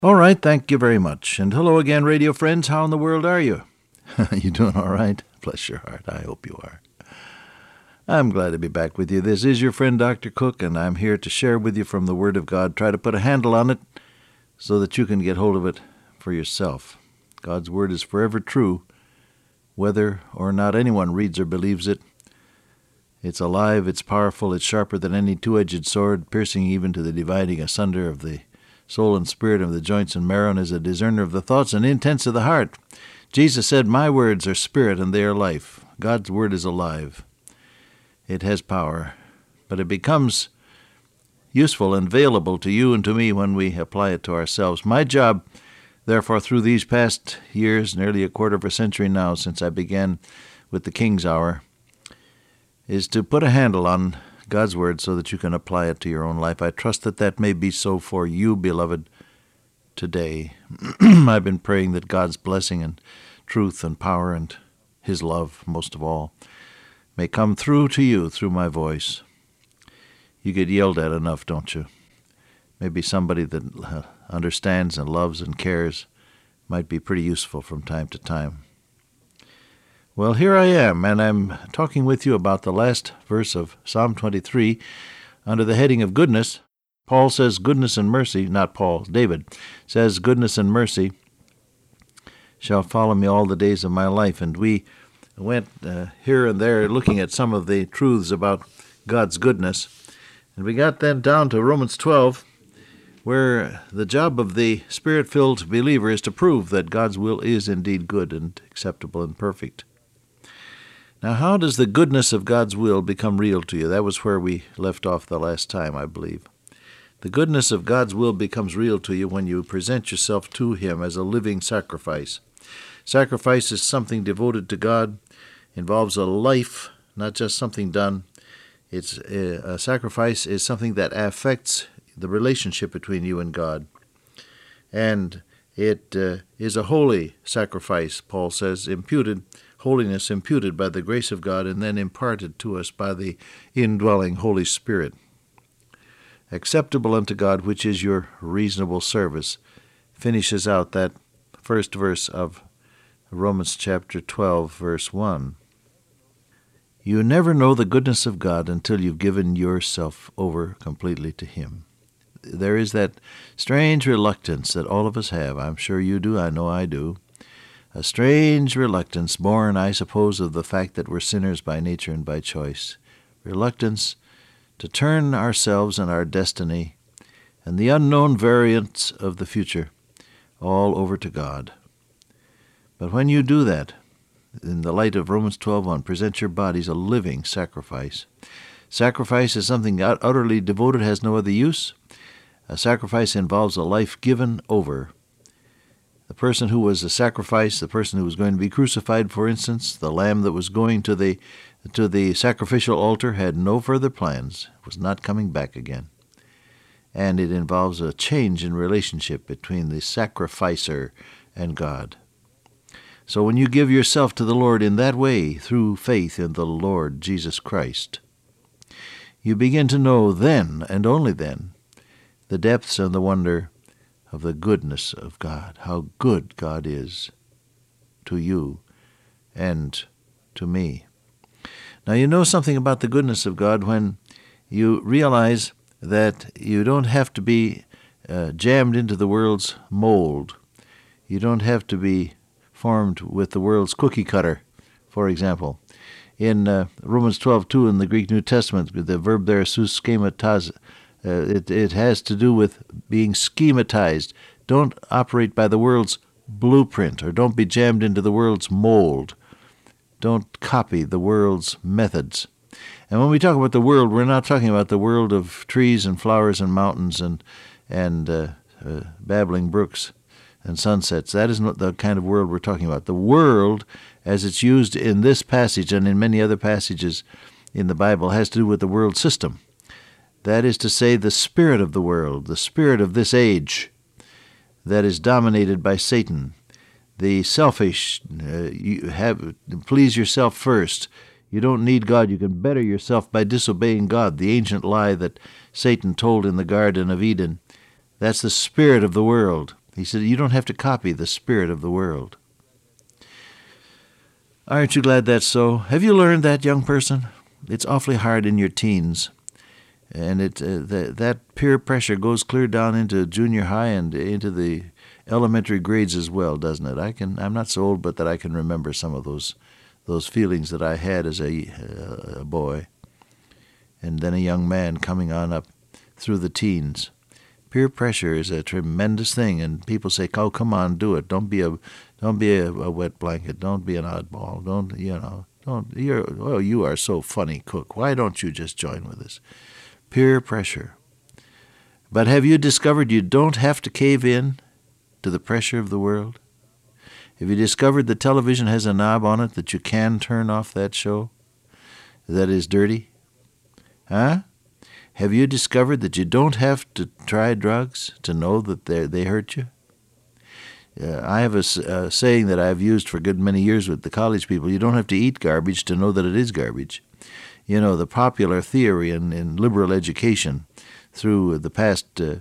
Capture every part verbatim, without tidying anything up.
All right, thank you very much. And hello again, radio friends. How in the world are you? You doing all right? Bless your heart. I hope you are. I'm glad to be back with you. This is your friend Doctor Cook, and I'm here to share with you from the Word of God. Try to put a handle on it so that you can get hold of it for yourself. God's Word is forever true, whether or not anyone reads or believes it. It's alive, it's powerful, it's sharper than any two-edged sword, piercing even to the dividing asunder of the soul and spirit of the joints and marrow, and is a discerner of the thoughts and intents of the heart. Jesus said, "My words are spirit and they are life." God's Word is alive. It has power, but it becomes useful and available to you and to me when we apply it to ourselves. My job, therefore, through these past years, nearly a quarter of a century now since I began with the King's Hour, is to put a handle on God's Word so that you can apply it to your own life. I trust that that may be so for you, beloved, today. I've been praying that God's blessing and truth and power and His love, most of all, may come through to you through my voice. You get yelled at enough, don't you? Maybe somebody that uh, understands and loves and cares might be pretty useful from time to time. Well, here I am, and I'm talking with you about the last verse of Psalm twenty-three under the heading of goodness. Paul says goodness and mercy, not Paul, David says goodness and mercy shall follow me all the days of my life. And we went uh, here and there looking at some of the truths about God's goodness. And we got then down to Romans twelve, where the job of the Spirit-filled believer is to prove that God's will is indeed good and acceptable and perfect. Now, how does the goodness of God's will become real to you? That was where we left off the last time, I believe. The goodness of God's will becomes real to you when you present yourself to Him as a living sacrifice. Sacrifice is something devoted to God, involves a life, not just something done. It's a, a sacrifice is something that affects the relationship between you and God. And it uh, is a holy sacrifice, Paul says, imputed holiness imputed by the grace of God and then imparted to us by the indwelling Holy Spirit. Acceptable unto God, which is your reasonable service, finishes out that first verse of Romans chapter twelve, verse one. You never know the goodness of God until you've given yourself over completely to Him. There is that strange reluctance that all of us have. I'm sure you do. I know I do. A strange reluctance, born, I suppose, of the fact that we're sinners by nature and by choice. Reluctance to turn ourselves and our destiny and the unknown variants of the future all over to God. But when you do that, in the light of Romans twelve one, present your bodies a living sacrifice. Sacrifice is something utterly devoted, has no other use. A sacrifice involves a life given over. The person who was a sacrifice, the person who was going to be crucified, for instance, the lamb that was going to the to the sacrificial altar had no further plans, was not coming back again. And it involves a change in relationship between the sacrificer and God. So when you give yourself to the Lord in that way, through faith in the Lord Jesus Christ, you begin to know then, and only then, the depths and the wonder of the goodness of God, how good God is to you and to me. Now, you know something about the goodness of God when you realize that you don't have to be uh, jammed into the world's mold. You don't have to be formed with the world's cookie cutter, for example. In uh, Romans twelve two in the Greek New Testament, the verb there, suskemataz, Uh, it, it has to do with being schematized. Don't operate by the world's blueprint, or don't be jammed into the world's mold. Don't copy the world's methods. And when we talk about the world, we're not talking about the world of trees and flowers and mountains and, and uh, uh, babbling brooks and sunsets. That isn't the kind of world we're talking about. The world, as it's used in this passage and in many other passages in the Bible, has to do with the world system. That is to say, the spirit of the world, the spirit of this age that is dominated by Satan, the selfish, uh, you have please yourself first. You don't need God. You can better yourself by disobeying God, the ancient lie that Satan told in the Garden of Eden. That's the spirit of the world. He said, you don't have to copy the spirit of the world. Aren't you glad that's so? Have you learned that, young person? It's awfully hard in your teens. And it uh, the, that peer pressure goes clear down into junior high and into the elementary grades as well, doesn't it? I can. I'm not so old, but that I can remember some of those those feelings that I had as a, uh, a boy, and then a young man coming on up through the teens. Peer pressure is a tremendous thing, and people say, "Oh, come on, do it. Don't be a don't be a, a wet blanket. Don't be an oddball. Don't you know? Don't you're oh, you are so funny, Cook. Why don't you just join with us?" Peer pressure. But have you discovered you don't have to cave in to the pressure of the world? Have you discovered the television has a knob on it that you can turn off that show that is dirty? Huh? Have you discovered that you don't have to try drugs to know that they they hurt you? Uh, I have a uh, saying that I've used for a good many years with the college people. You don't have to eat garbage to know that it is garbage. You know, the popular theory in, in liberal education through the past, uh,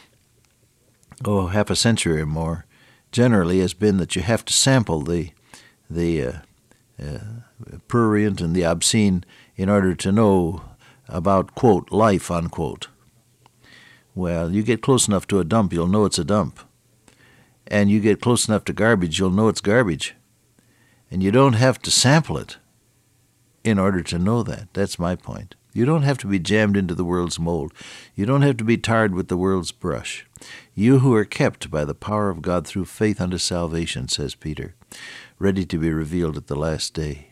oh, half a century or more, generally has been that you have to sample the the uh, uh, prurient and the obscene in order to know about, quote, life, unquote. Well, you get close enough to a dump, you'll know it's a dump. And you get close enough to garbage, you'll know it's garbage. And you don't have to sample it in order to know that. That's my point. You don't have to be jammed into the world's mold. You don't have to be tarred with the world's brush. You who are kept by the power of God through faith unto salvation, says Peter, ready to be revealed at the last day.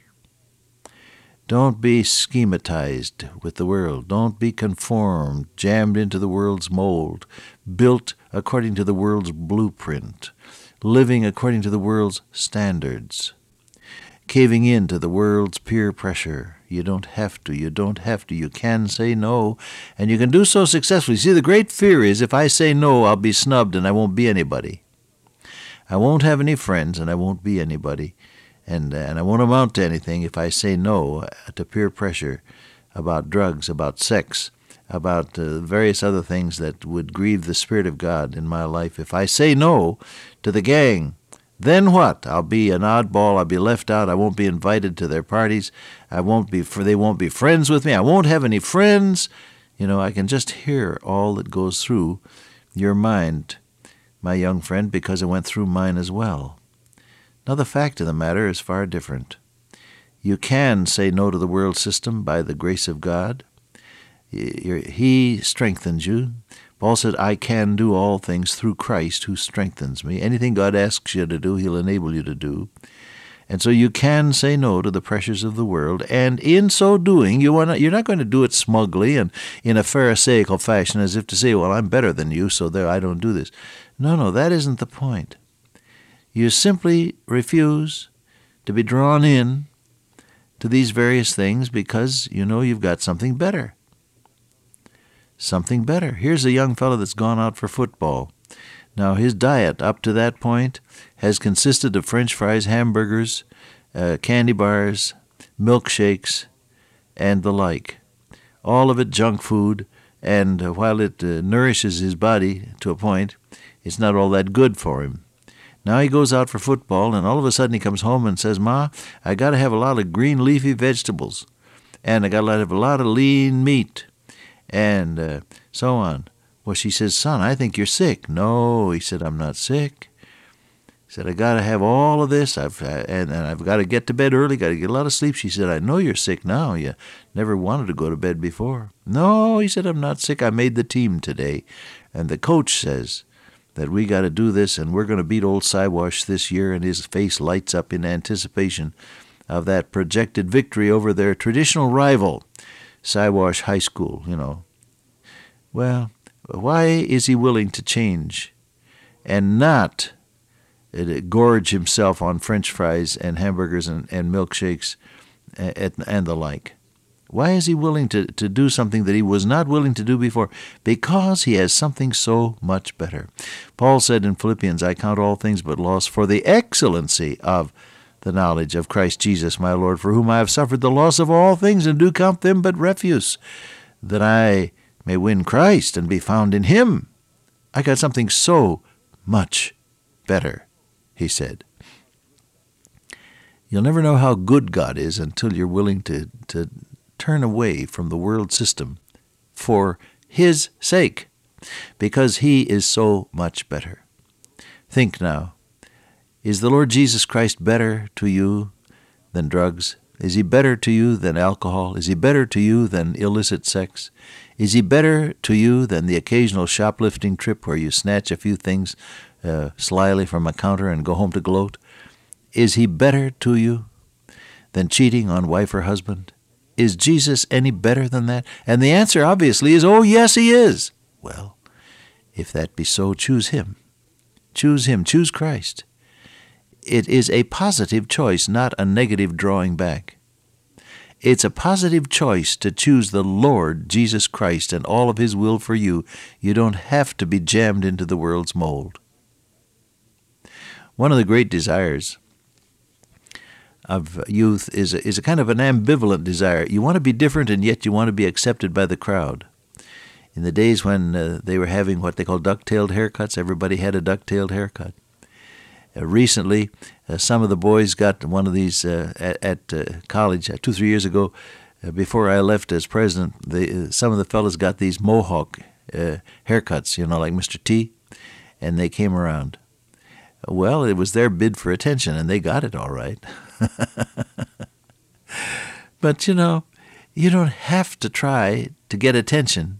Don't be schematized with the world. Don't be conformed, jammed into the world's mold, built according to the world's blueprint, living according to the world's standards, caving in to the world's peer pressure. You don't have to. You don't have to. You can say no, and you can do so successfully. See, the great fear is if I say no, I'll be snubbed and I won't be anybody. I won't have any friends and I won't be anybody. And, and I won't amount to anything if I say no to peer pressure about drugs, about sex, about uh, various other things that would grieve the Spirit of God in my life. If I say no to the gang, then what? I'll be an oddball. I'll be left out. I won't be invited to their parties. I won't be. They won't be friends with me. I won't have any friends. You know, I can just hear all that goes through your mind, my young friend, because it went through mine as well. Now, the fact of the matter is far different. You can say no to the world system by the grace of God. He strengthens you. Paul said, I can do all things through Christ who strengthens me. Anything God asks you to do, he'll enable you to do. And so you can say no to the pressures of the world, and in so doing, you are not, you're not going to do it smugly and in a pharisaical fashion as if to say, well, I'm better than you, so there I don't do this. No, no, that isn't the point. You simply refuse to be drawn in to these various things because you know you've got something better. Something better. Here's a young fellow that's gone out for football. Now, his diet up to that point has consisted of French fries, hamburgers, uh, candy bars, milkshakes, and the like. All of it junk food, and uh, while it uh, nourishes his body to a point, it's not all that good for him. Now he goes out for football, and all of a sudden he comes home and says, Ma, I got to have a lot of green leafy vegetables, and I got to have a lot of lean meat, and uh, so on. Well, she says, son, I think you're sick. No, he said, I'm not sick. He said, I got to have all of this, I've uh, and, and I've got to get to bed early, got to get a lot of sleep. She said, I know you're sick now. You never wanted to go to bed before. No, he said, I'm not sick. I made the team today, and the coach says that we got to do this, and we're going to beat old Siwash this year, and his face lights up in anticipation of that projected victory over their traditional rival, Siwash High School, you know. Well, why is he willing to change and not gorge himself on French fries and hamburgers and, and milkshakes and, and the like? Why is he willing to, to do something that he was not willing to do before? Because he has something so much better. Paul said in Philippians, I count all things but loss for the excellency of the knowledge of Christ Jesus my Lord, for whom I have suffered the loss of all things, and do count them but refuse, that I may win Christ and be found in him. I got something so much better, he said. You'll never know how good God is until you're willing to, to turn away from the world system for his sake, because he is so much better. Think now, is the Lord Jesus Christ better to you than drugs? Is he better to you than alcohol? Is he better to you than illicit sex? Is he better to you than the occasional shoplifting trip where you snatch a few things uh, slyly from a counter and go home to gloat? Is he better to you than cheating on wife or husband? Is Jesus any better than that? And the answer obviously is, oh, yes, he is. Well, if that be so, choose him. Choose him. Choose Christ. It is a positive choice, not a negative drawing back. It's a positive choice to choose the Lord Jesus Christ and all of his will for you. You don't have to be jammed into the world's mold. One of the great desires of youth is a, is a kind of an ambivalent desire. You want to be different, and yet you want to be accepted by the crowd. In the days when uh, they were having what they call duck-tailed haircuts, everybody had a duck-tailed haircut. Uh, recently, uh, some of the boys got one of these uh, at, at uh, college uh, two, three years ago. Uh, before I left as president, they, uh, some of the fellas got these mohawk uh, haircuts, you know, like Mister T, and they came around. Well, it was their bid for attention, and they got it all right. But, you know, you don't have to try to get attention.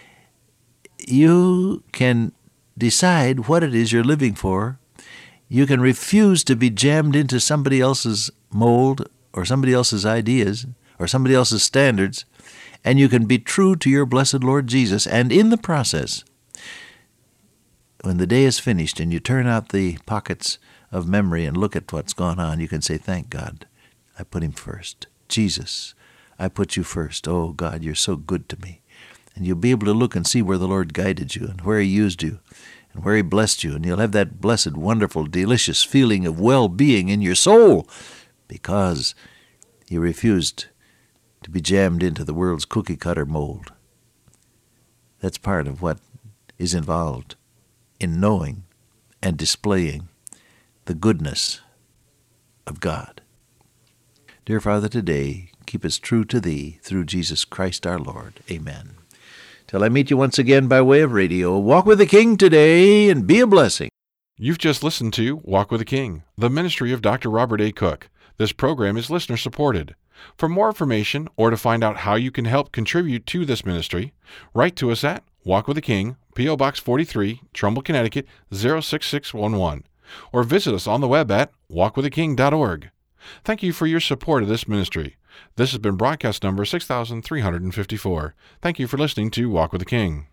You can decide what it is you're living for. You can refuse to be jammed into somebody else's mold or somebody else's ideas or somebody else's standards, and you can be true to your blessed Lord Jesus. And in the process, when the day is finished and you turn out the pockets of memory and look at what's gone on, you can say, thank God, I put him first. Jesus, I put you first. Oh, God, you're so good to me. And you'll be able to look and see where the Lord guided you and where he used you and where he blessed you. And you'll have that blessed, wonderful, delicious feeling of well-being in your soul because you refused to be jammed into the world's cookie-cutter mold. That's part of what is involved in knowing and displaying the goodness of God. Dear Father, today, keep us true to thee through Jesus Christ our Lord. Amen. Till I meet you once again by way of radio, walk with the King today and be a blessing. You've just listened to Walk with the King, the ministry of Doctor Robert A. Cook. This program is listener-supported. For more information or to find out how you can help contribute to this ministry, write to us at Walk with the King, P O. Box forty-three, Trumbull, Connecticut, zero six six one one, or visit us on the web at walk with the king dot org. Thank you for your support of this ministry. This has been broadcast number six thousand three hundred fifty-four. Thank you for listening to Walk with the King.